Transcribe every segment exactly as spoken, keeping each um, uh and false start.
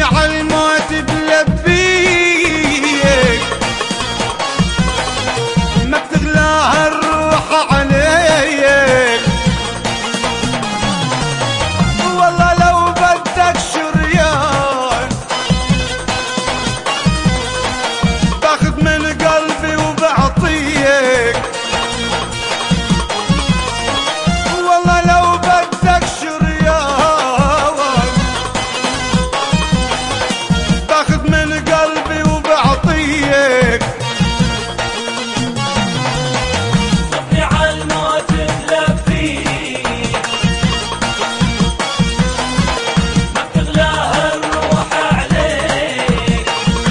عالموت بلبيك، ما بتغلاها الروح عليك. والله لو بدك شريان باخذ من قلبي وبعطيك. والله لو بدك شريان باخذ من قلبي وبعطيك. صبري عالموت تلبيك، ما بتغلاها الروح عليك.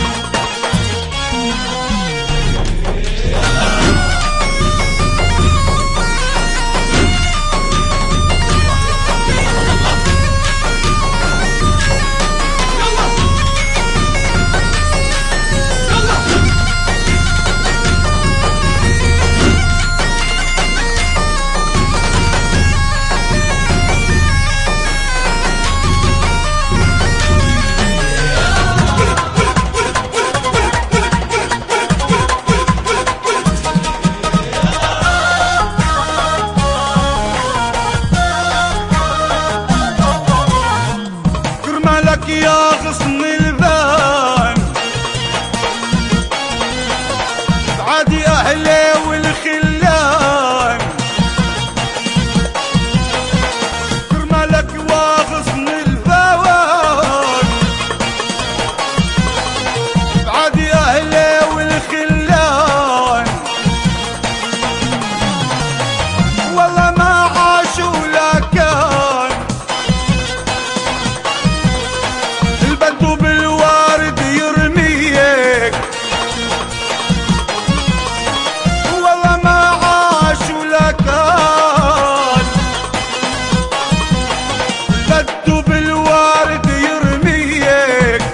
كرمالك يا غصن البان عادي أهلي والخلان. كرمالك واغصن البان عادي أهلي والخلان. والله ما عاشوا ولا كان البدو بالوارد يرميك. والله ما عاش ولا كان البدو بالوارد يرميك.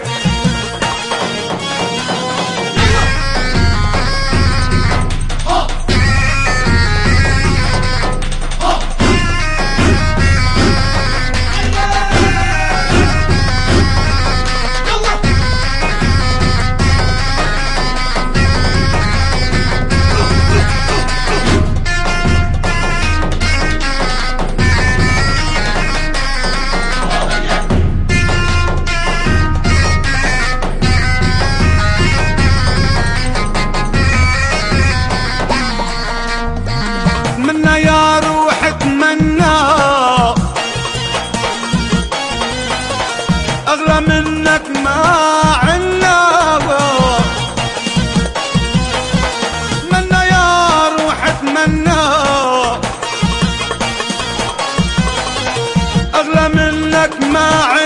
اتمنى يا روح اتمنى اغلى منك ما عنا. اتمنى يا روح اتمنى اغلى منك ما عنا.